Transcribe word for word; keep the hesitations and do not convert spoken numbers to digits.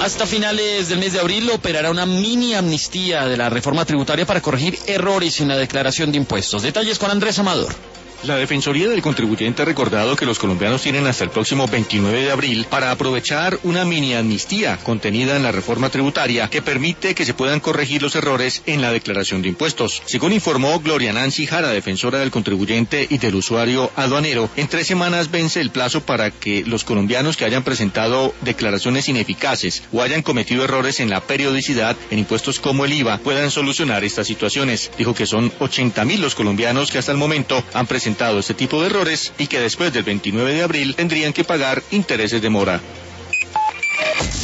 Hasta finales del mes de abril operará una mini amnistía de la reforma tributaria para corregir errores en la declaración de impuestos. Detalles con Andrés Amador. La Defensoría del Contribuyente ha recordado que los colombianos tienen hasta el próximo veintinueve de abril para aprovechar una mini amnistía contenida en la reforma tributaria que permite que se puedan corregir los errores en la declaración de impuestos. Según informó Gloria Nancy Jara, defensora del contribuyente y del usuario aduanero, en tres semanas vence el plazo para que los colombianos que hayan presentado declaraciones ineficaces o hayan cometido errores en la periodicidad en impuestos como el I V A puedan solucionar estas situaciones. Dijo que son ochenta mil los colombianos que hasta el momento han presentado este tipo de errores y que después del veintinueve de abril tendrían que pagar intereses de mora.